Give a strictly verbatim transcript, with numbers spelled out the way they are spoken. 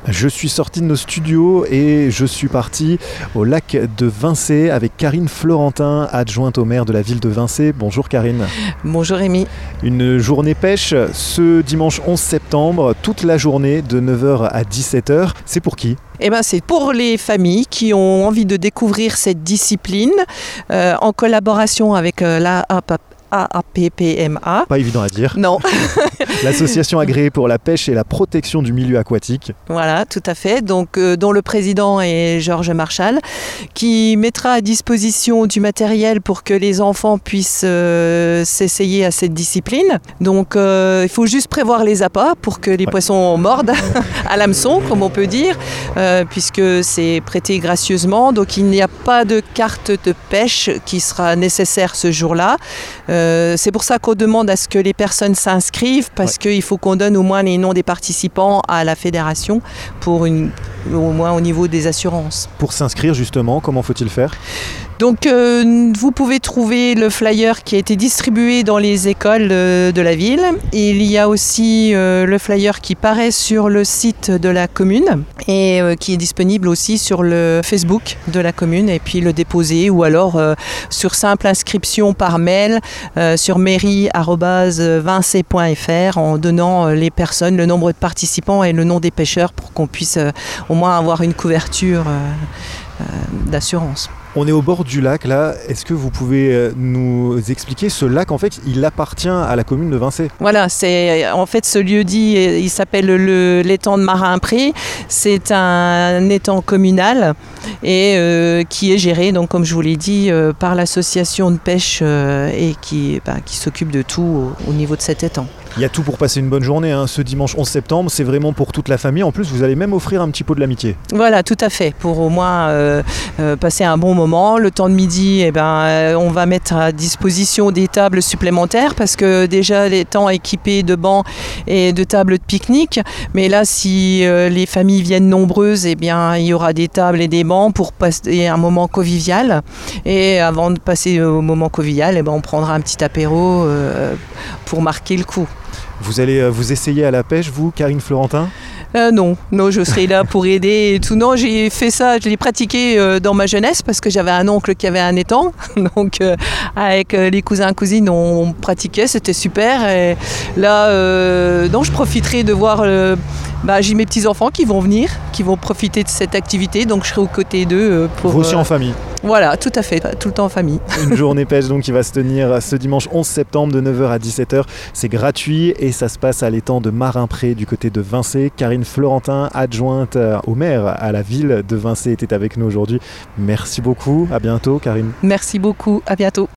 Je suis sorti de nos studios et je suis parti au lac de Vincey avec Karine Florentin, adjointe au maire de la ville de Vincey. Bonjour Karine. Bonjour Rémi. Une journée pêche ce dimanche onze septembre, toute la journée de neuf heures à dix-sept heures. C'est pour qui ? Eh ben, c'est pour les familles qui ont envie de découvrir cette discipline euh, en collaboration avec euh, la A P P M A. Pas évident à dire. Non. L'association agréée pour la pêche et la protection du milieu aquatique. Voilà, tout à fait. Donc, euh, dont le président est Georges Marchal, qui mettra à disposition du matériel pour que les enfants puissent euh, s'essayer à cette discipline. Donc, euh, il faut juste prévoir les appâts pour que les ouais. poissons mordent à l'hameçon, comme on peut dire, euh, puisque c'est prêté gracieusement. Donc, il n'y a pas de carte de pêche qui sera nécessaire ce jour-là. Euh, c'est pour ça qu'on demande à ce que les personnes s'inscrivent, parce ouais. qu'il faut qu'on donne au moins les noms des participants à la fédération, pour une, au moins au niveau des assurances. Pour s'inscrire justement, comment faut-il faire ? Donc euh, vous pouvez trouver le flyer qui a été distribué dans les écoles euh, de la ville. Il y a aussi euh, le flyer qui paraît sur le site de la commune et euh, qui est disponible aussi sur le Facebook de la commune, et puis le déposer ou alors euh, sur simple inscription par mail euh, sur mairie arobase vincey point f r en donnant euh, les personnes, le nombre de participants et le nom des pêcheurs pour qu'on puisse euh, au moins avoir une couverture euh, euh, d'assurance. On est au bord du lac là, est-ce que vous pouvez nous expliquer ce lac? En fait, il appartient à la commune de Vincey. Voilà, c'est en fait ce lieu-dit, il s'appelle le, l'étang de Marin-Pré. C'est un étang communal et euh, qui est géré, donc comme je vous l'ai dit, euh, par l'association de pêche euh, et qui, bah, qui s'occupe de tout au, au niveau de cet étang. Il y a tout pour passer une bonne journée, hein. Ce dimanche onze septembre, c'est vraiment pour toute la famille. En plus, vous allez même offrir un petit pot de l'amitié. Voilà, tout à fait, pour au moins euh, euh, passer un bon moment. Le temps de midi, eh ben, euh, on va mettre à disposition des tables supplémentaires, parce que déjà l'étang est équipé de bancs et de tables de pique-nique. Mais là, si euh, les familles viennent nombreuses, eh bien, il y aura des tables et des bancs pour passer un moment convivial. Et avant de passer au moment convivial, eh ben, on prendra un petit apéro euh, pour marquer le coup. Vous allez vous essayer à la pêche, vous, Karine Florentin ? Euh, non, non, je serai là pour aider et tout. Non, j'ai fait ça, je l'ai pratiqué euh, dans ma jeunesse parce que j'avais un oncle qui avait un étang. Donc, euh, avec euh, les cousins et cousines, on pratiquait, c'était super. Et là, euh, non, je profiterai de voir. Euh, bah, j'ai mes petits-enfants qui vont venir, qui vont profiter de cette activité. Donc, je serai aux côtés d'eux. Euh, pour, vous aussi euh, en famille ? Voilà, tout à fait, tout le temps en famille. Une journée pêche donc qui va se tenir ce dimanche onze septembre de neuf heures à dix-sept heures. C'est gratuit et ça se passe à l'étang de Marin-Pré du côté de Vincey. Karine Florentin, adjointe au maire à la ville de Vincey, était avec nous aujourd'hui. Merci beaucoup, à bientôt Karine. Merci beaucoup, à bientôt.